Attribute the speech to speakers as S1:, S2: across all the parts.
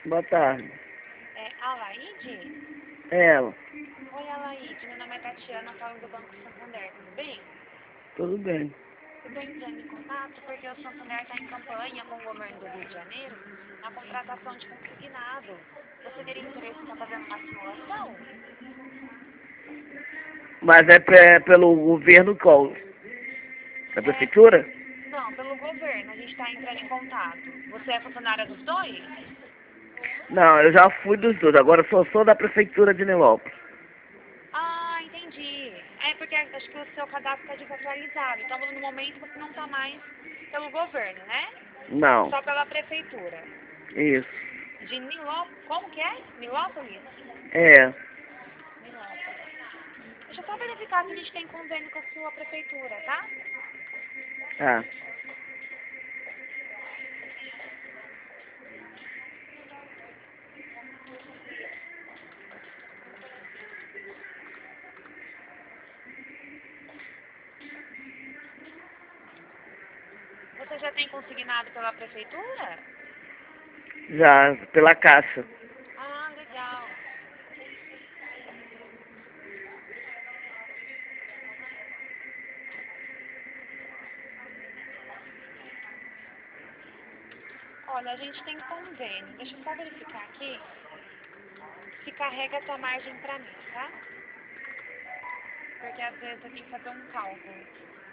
S1: Boa tarde.
S2: É Alaide?
S1: É ela.
S2: Oi, Alaide. Meu nome é Tatiana, falo do Banco Santander, tudo bem?
S1: Tudo bem.
S2: Eu estou entrando em contato porque o Santander está em campanha com o governo do Rio de Janeiro na contratação de consignado. Você teria interesse em estar fazendo uma simulação?
S1: Mas é pelo governo qual? Da
S2: É,
S1: prefeitura?
S2: não, pelo governo. A gente está entrando em contato. Você é funcionária dos dois?
S1: Não, eu já fui dos dois. Agora eu sou da prefeitura de Nilópolis.
S2: Ah, entendi. É porque acho que o seu cadastro está desatualizado. Então, no momento, você não está mais pelo governo, né?
S1: Não.
S2: Só pela prefeitura.
S1: Isso.
S2: De Nilópolis. Como que é? Nilópolis?
S1: É.
S2: Nilópolis. Deixa eu só verificar se a gente tem convênio com a sua prefeitura, tá?
S1: Ah.
S2: Você já tem consignado pela prefeitura?
S1: Já, pela Caixa.
S2: Ah, legal. Olha, a gente tem convênio. Deixa eu só verificar aqui se carrega a tua margem pra mim, tá? Porque às vezes eu tenho que fazer um cálculo.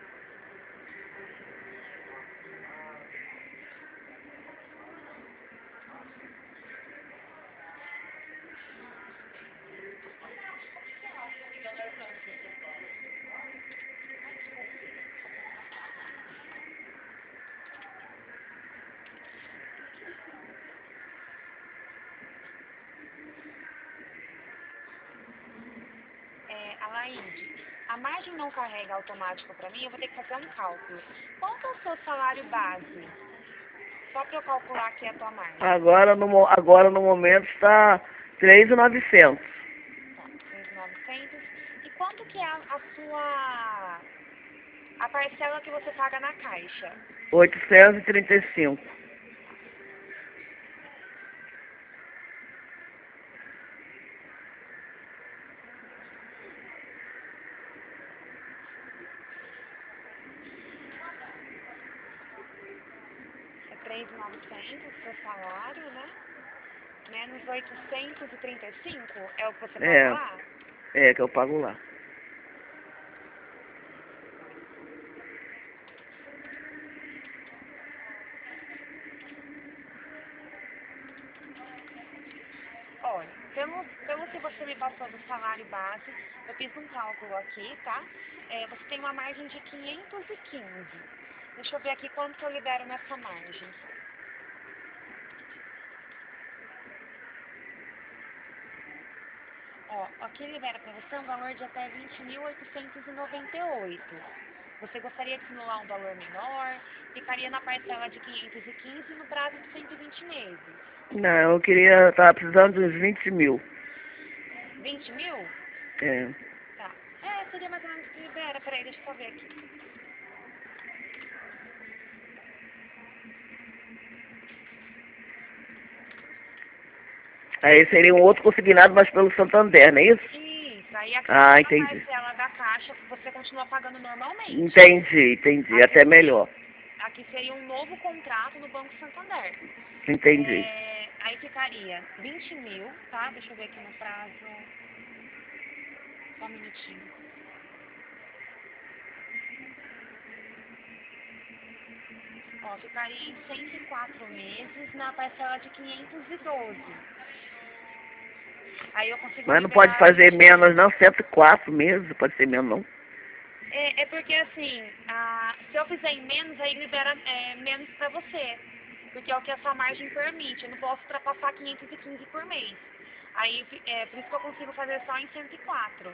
S2: Alaide, a margem não carrega automático pra mim, eu vou ter que fazer um cálculo. Quanto é o seu salário base? Só pra eu calcular aqui a tua margem.
S1: Agora no momento está 3.900.
S2: Tá, 3.900. E quanto que é a sua... a parcela que você paga na caixa?
S1: 835.
S2: É 3.900 o seu salário, né? Menos 835 é o que você paga
S1: É.
S2: lá?
S1: É, que eu pago lá.
S2: Olha, pelo que você me passou do salário base, eu fiz um cálculo aqui, tá? Você tem uma margem de 515. Deixa eu ver aqui quanto que eu libero nessa margem. Ó, aqui libera para você um valor de até 20.898. Você gostaria de simular um valor menor? Ficaria na parcela de 515 no prazo de 120 meses.
S1: Não, tava precisando de uns 20 mil.
S2: 20 mil?
S1: É.
S2: Tá. Seria mais ou menos o que libera. Peraí, deixa eu só ver aqui.
S1: Aí seria um outro consignado, mas pelo Santander, não é isso?
S2: Isso, aí aqui
S1: Ah,
S2: toda a
S1: entendi.
S2: parcela da caixa você continua pagando normalmente.
S1: Entendi.
S2: Aqui
S1: Até
S2: seria,
S1: melhor.
S2: aqui seria um novo contrato no Banco Santander.
S1: Entendi.
S2: Aí ficaria 20 mil, tá? Deixa eu ver aqui no prazo. Só um minutinho. Ó, ficaria em 104 meses na parcela de 512. Aí eu consigo
S1: Mas não pode
S2: liberar
S1: fazer
S2: 20
S1: menos
S2: mil.
S1: não, 104 meses, pode ser menos não.
S2: É porque assim, se eu fizer em menos, aí libera menos pra você. Porque é o que a sua margem permite. Eu não posso ultrapassar 515 por mês. Aí, por isso que eu consigo fazer só em 104.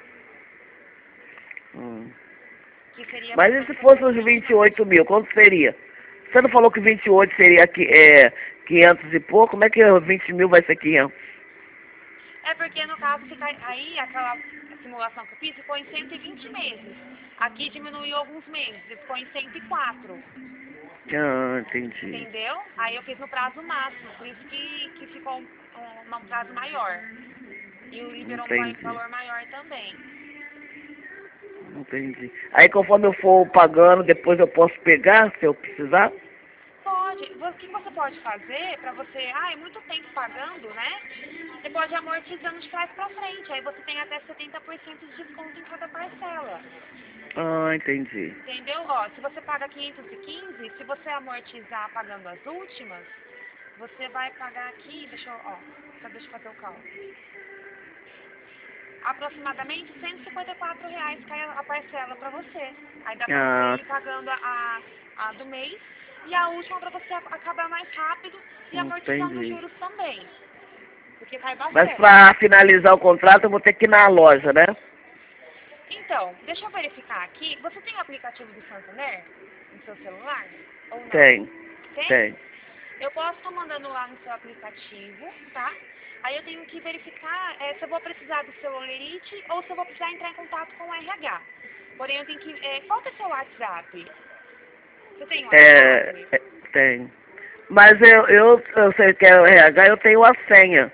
S1: Hum.
S2: Que seria
S1: Mas
S2: mais ou
S1: e se
S2: menos
S1: fosse uns
S2: aproximadamente mais.
S1: 28 mil, quanto seria? Você não falou que 28 seria 500 e pouco? Como é que 20 mil vai ser 500?
S2: É porque no caso fica aí aquela simulação que eu fiz ficou em 120 meses. Aqui diminuiu alguns meses, ficou em 104.
S1: Ah, entendi.
S2: Entendeu? Aí eu fiz no prazo máximo, por isso que ficou um prazo maior. E liberou
S1: Entendi.
S2: valor maior também.
S1: Entendi. Aí conforme eu for pagando, depois eu posso pegar, se eu precisar?
S2: Pode. O que você pode fazer para você... é muito tempo pagando, né? Você pode ir amortizando de trás para frente. Aí você tem até 70% de desconto em cada parcela.
S1: Ah, entendi.
S2: Entendeu? Ó, se você paga 515, se você amortizar pagando as últimas, você vai pagar aqui, deixa eu fazer o cálculo. Aproximadamente R$ 154 cai a parcela para você. Aí dá para
S1: Ah,
S2: você ir pagando a do mês e a última para você acabar mais rápido e amortizando os
S1: entendi.
S2: juros também. Porque cai
S1: Mas
S2: bastante.
S1: pra finalizar o contrato eu vou ter que ir na loja, né?
S2: Então, deixa eu verificar aqui. Você tem o aplicativo do Santander no seu celular? Ou não?
S1: Tem,
S2: Tem?
S1: tem.
S2: Eu posso estar mandando lá no seu aplicativo, tá? Aí eu tenho que verificar se eu vou precisar do seu olerite ou se eu vou precisar entrar em contato com o RH. Porém, eu tenho que... qual que é o seu WhatsApp? Você tem um WhatsApp?
S1: Tem. Mas eu sei que é o RH, eu tenho a senha.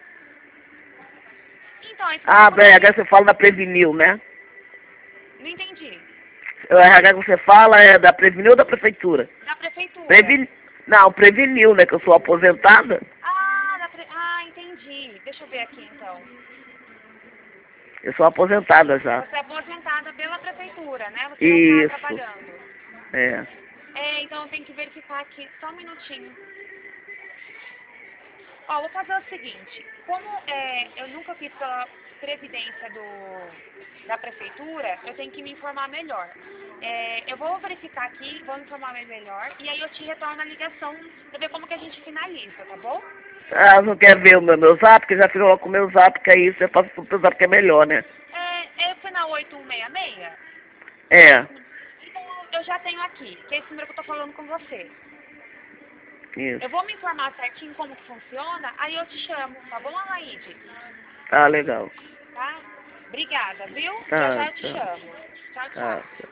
S2: Então, aí se você
S1: Ah, o
S2: puder
S1: RH você fala da Previnil, né?
S2: Não entendi.
S1: O RH que você fala é da Previnil ou da Prefeitura?
S2: Da prefeitura.
S1: Não, Previnil, né? Que eu sou aposentada.
S2: Entendi. Deixa eu ver aqui, então.
S1: Eu sou aposentada já.
S2: Você é aposentada pela prefeitura, né? Você não está
S1: Isso.
S2: trabalhando.
S1: É.
S2: Então eu tenho que verificar aqui. Só um minutinho. Vou fazer o seguinte. Como eu nunca fiz pela previdência da prefeitura, eu tenho que me informar melhor. Eu vou verificar aqui, vou me informar melhor, e aí eu te retorno a ligação para ver como que a gente finaliza, tá bom?
S1: Ah, não quer ver o meu zap? Que já ficou com o meu zap, que é isso. Eu faço pro teu zap que é melhor, né?
S2: É o final 8166?
S1: É.
S2: Então eu já tenho aqui, que é esse número que eu tô falando com você.
S1: Isso.
S2: Eu vou me informar certinho como que funciona, aí eu te chamo, tá bom, Alaide?
S1: Tá, legal.
S2: Tá? Obrigada, viu? Já
S1: Tá,
S2: já eu te
S1: tá.
S2: chamo. Tchau,
S1: Tá.
S2: tchau.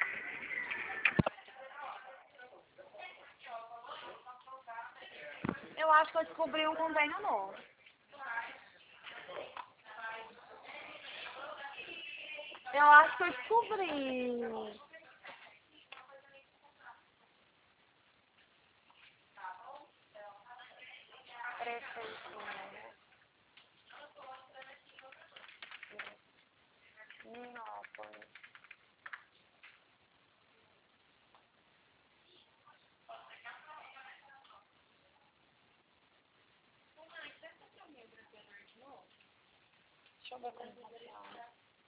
S2: Eu acho que eu descobri um convênio novo. Eu acho que eu descobri. Prefeitura. Minópolis. Deixa eu ver como funciona.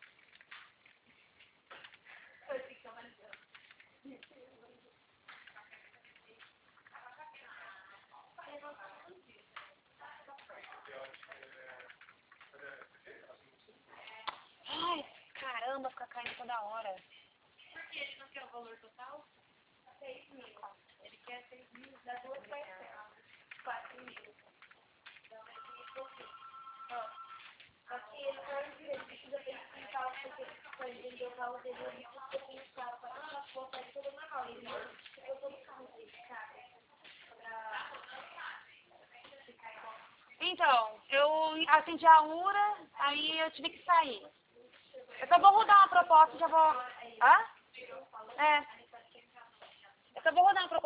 S2: Ai, caramba, fica caindo toda hora. Por que ele não quer o valor total? 6.000. Ele quer 6.000 das duas parcelas. 4.000. Então, ele é pouquinho. Só que ele precisa verificar para entender o carro dele, ele precisa pensar para a conta de tudo normal. Ele não precisa todo o carro dele, sabe? Então, eu atendi a URA, aí eu tive que sair. Eu só vou rodar uma proposta e já vou... Hã? Eu só vou rodar uma proposta.